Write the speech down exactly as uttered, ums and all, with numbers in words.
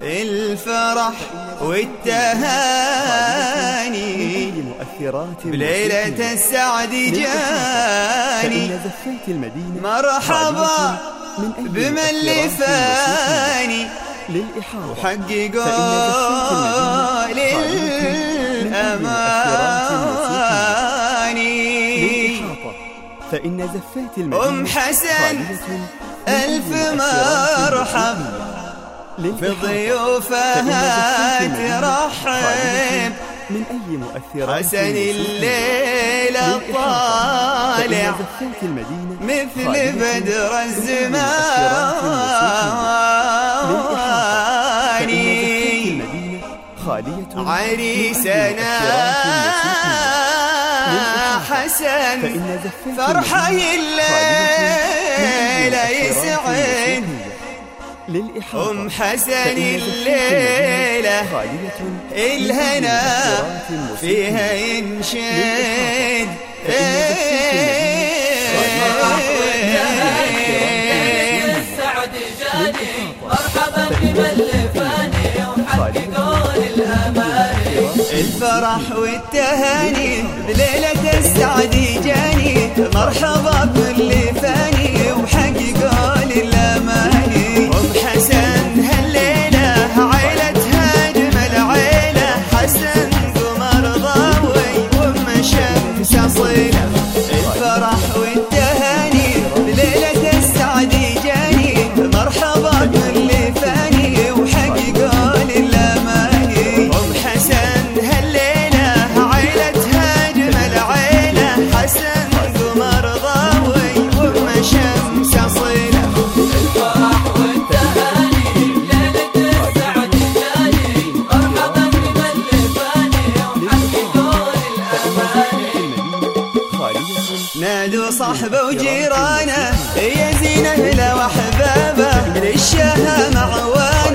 الفرح والتهاني بليلة السعد جاني، مرحبا بمن لفاني وحققوا للأماني. فإن زفات المدينة أم حسن ألف مرحب في ضيوفها ترحب، من أي مؤثرات حسن الليلة طالع مثل بدر الزمان، عريسنا حسن فرحة الليلة يسعد، أم حسن الليلة الهنا فيها ينشد. مرحبا بمن لفاني وحققوا للأماني، الفرح والتهاني بليلة السعد جاني، مرحبا بمن لفاني وحققوا للأماني. أم حسن هالليلة عيلتها أجمل عيلة، حسن قمر ضوي وأم شمس أصيلة، الفرح والتهاني بليلة السعد جاني، مرحبا بمن لفاني وحققوا للأماني. أم حسن هالليلة عيلتها أجمل عيلة، حسن قمر ضوي وأم شمس أصيلة، الفرح والتهاني ليلة السعد جاني، مرحبا بمن لفاني وحققوا للأماني. نادوا صحبه وجيرانه يا زينه له وحبابه، للشها معوانه